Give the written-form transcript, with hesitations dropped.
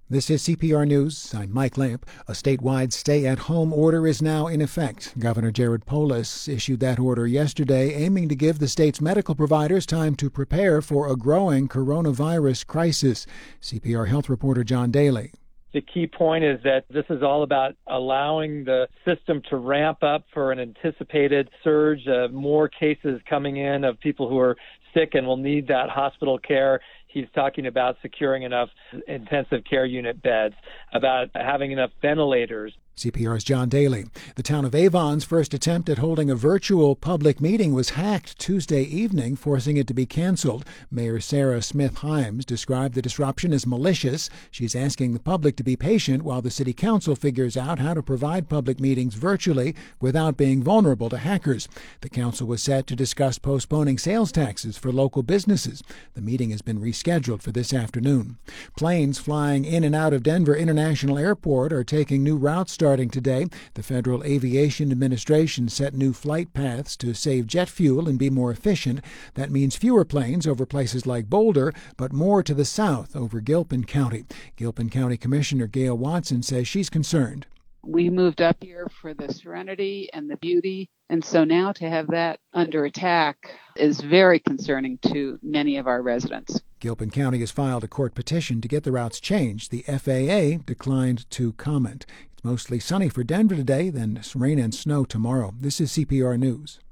This is CPR News. I'm Mike Lamp. A statewide stay-at-home order is now in effect. Governor Jared Polis issued that order yesterday, aiming to give the state's medical providers time to prepare for a growing coronavirus crisis. CPR health reporter John Daly. The key point is that this is all about allowing the system to ramp up for an anticipated surge of more cases coming in of people who are sick and will need that hospital care. He's talking about securing enough intensive care unit beds, about having enough ventilators. CPR's John Daly. The town of Avon's first attempt at holding a virtual public meeting was hacked Tuesday evening, forcing it to be canceled. Mayor Sarah Smith-Himes described the disruption as malicious. She's asking the public to be patient while the city council figures out how to provide public meetings virtually without being vulnerable to hackers. The council was set to discuss postponing sales taxes for local businesses. The meeting has been rescheduled for this afternoon. Planes flying in and out of Denver International Airport are taking new routes starting today. The Federal Aviation Administration set new flight paths to save jet fuel and be more efficient. That means fewer planes over places like Boulder, but more to the south over Gilpin County. Gilpin County Commissioner Gail Watson says she's concerned. We moved up here for the serenity and the beauty, and so now to have that under attack is very concerning to many of our residents. Gilpin County has filed a court petition to get the routes changed. The FAA declined to comment. It's mostly sunny for Denver today, then rain and snow tomorrow. This is CPR News.